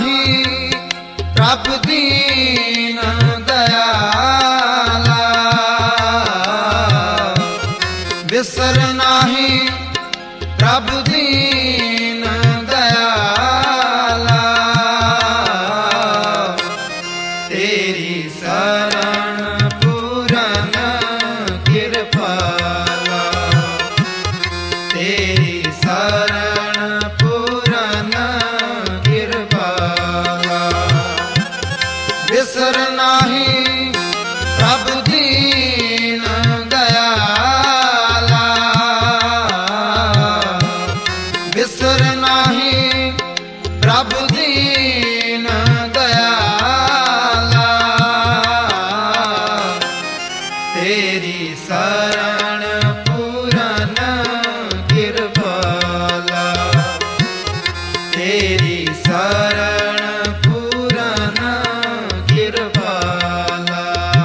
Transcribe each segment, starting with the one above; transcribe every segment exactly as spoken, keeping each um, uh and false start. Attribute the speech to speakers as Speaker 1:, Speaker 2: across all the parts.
Speaker 1: नाही प्रभु दीन दयाला, बिसर नाही प्रभु दीन दयाला। तेरी शरण पूरन कृपाला, तेरी शरण पूरन कृपाला। बिसर नाही प्रभु दीन दयाला, बिसर नाही प्रभु दीन दयाला। तेरी शरण पूरन कृपाला, तेरी शरण पूरन कृपाला।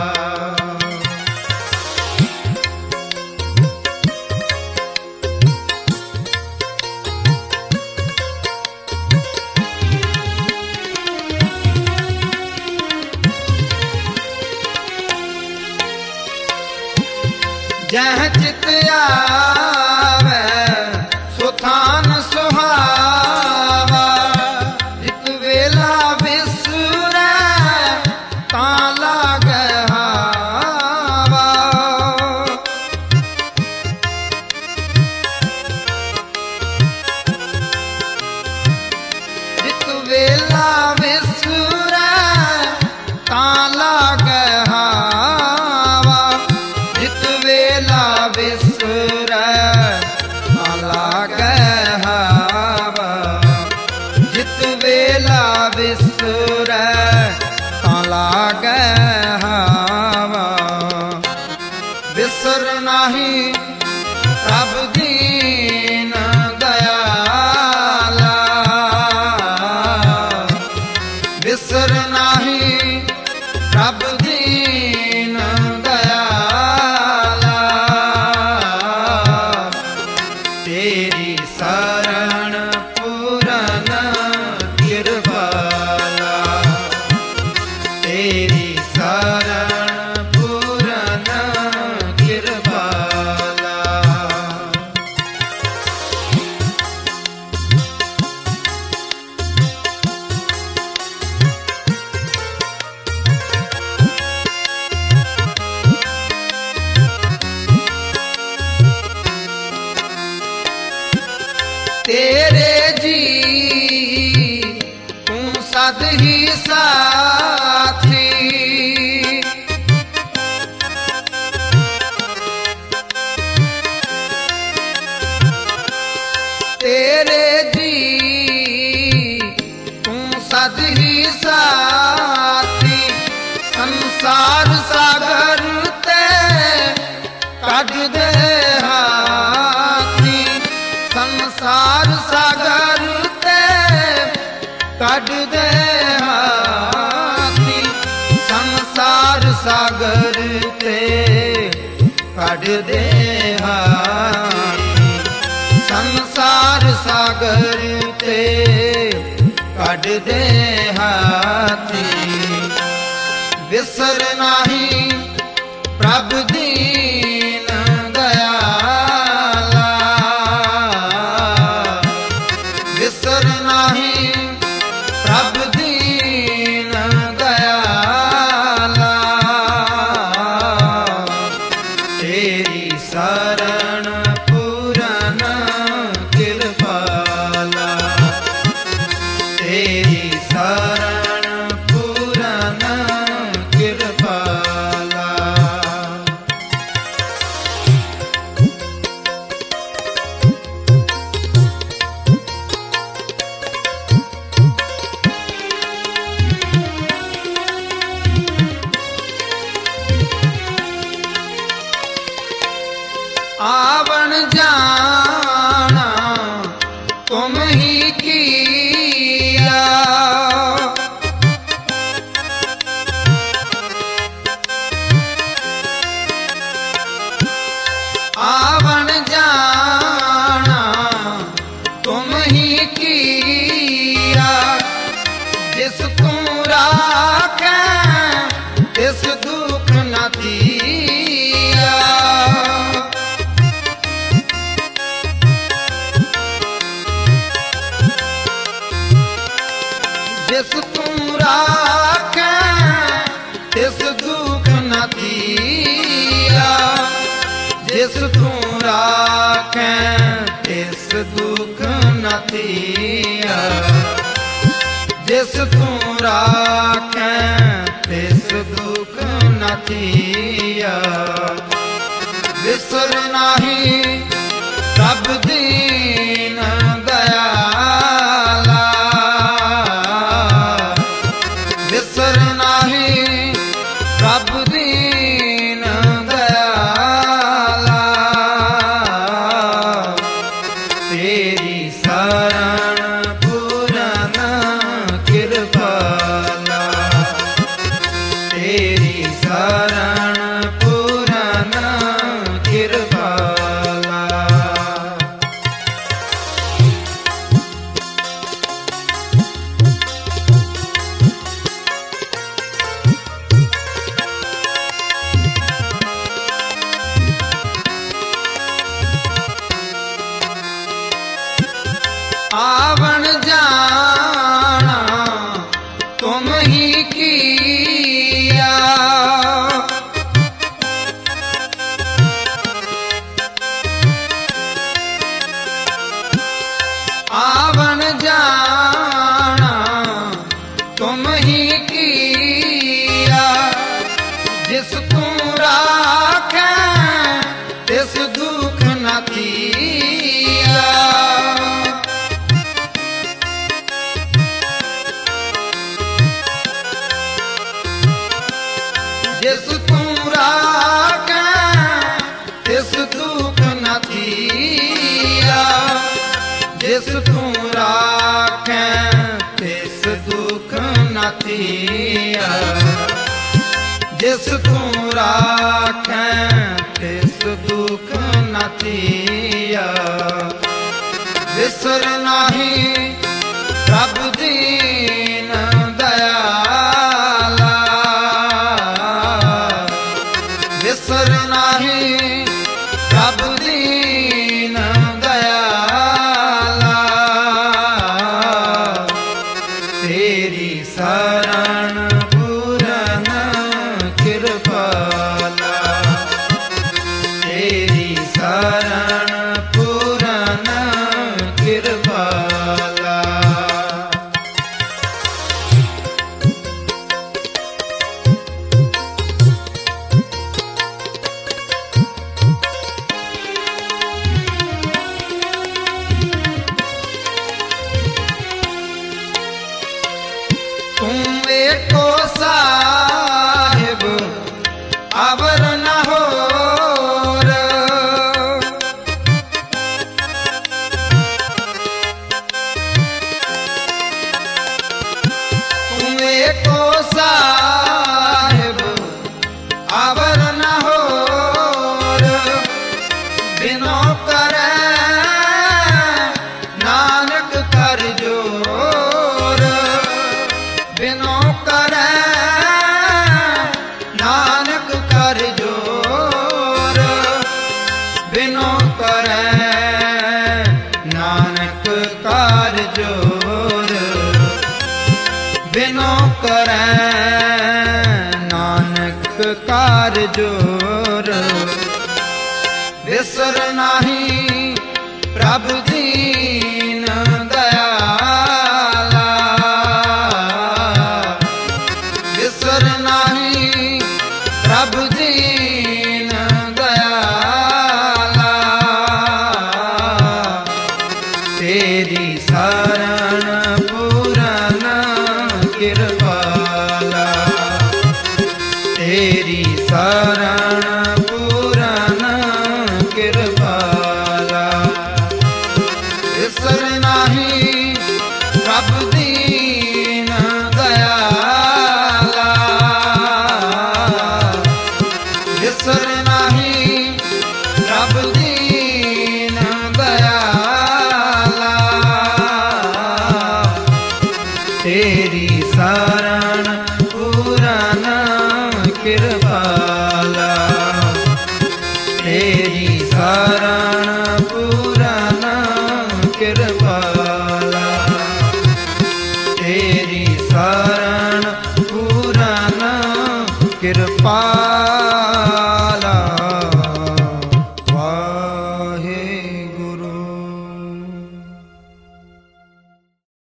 Speaker 1: जह चित आवे सो थान सुहावा, जित वेला विसुरै तां लागे हावा। जित वेला विसुरै तां लागे हावा, जित वेला विसुरै तां लागे हावा, जित वेला विसुरै तां लागे हावा। बिसर नाही प्रभु दीन दयाला, बिसर नाही प्रभु दीन दयाला। तेरी शरण पूरन कृपाला, तेरी शरण पूरन कृपाला। तेरे जी तू सद ही साथी, तेरे जी तू सद ही साथी। संसार सागर ते कढ दे हाथी, संसार सागर ते कढ दे हाथी, संसार सागर ते कढ दे हाथी, संसार सागर ते कढ दे हाथी। बिसर नाही प्रभु दीन दयाला, बिसर नाही प्रभु दीन दयाला। तेरी शरण पूरन कृपाला, तेरी शरण पूरन कृपाला। आवण जाना तुम ही किया, जिस तू राखे तिस दुख न थिया। जिस तू राखे तिस दुख न थिया। जिस तू राखे तिस दुख न थिया। जिस तू राखे तिस दुख न थिया। विसर नाही प्रभ दीन दयाला। विसर नाही प्रभ दीन दयाला। तेरी शरण पूरन कृपाला। तेरी शरण पूरन कृपाला। आवन जाना तुम ही किया। आवन जाना तुम ही किया। जिस तू राखे तिस दुख न थिया। जिस तू राखे तिस दुख न थिया। जिस तू राखे तिस दुख न थिया। जिस तू राखे तिस दुख न थिया। विसर नाही प्रभ दीन दयाला। विसर नाही प्रभ दीन दयाला। तेरी शरण पूरन कृपाला। तेरी शरण पूरन कृपाला। तुम एको साहिब अवर न होर। तुम एको साहिब अवर न होर। बिनो करे नानक कर जोर। बिनो करे नानक कर जोर। बिनो करे नानक कर जोर। बिनो करे नानक कर जोर। विसर नाही प्रभ दीन दयाला। विसर नाही प्रभ दीन दयाला। तेरी शरण पूरन कृपाला। तेरी शरण पूरन कृपाला। विसर नाही प्रभ दीन दयाला। विसर नाही प्रभ दीन दयाला। तेरी शरण पूरन कृपाला, तेरी शरण पूरन कृपाला।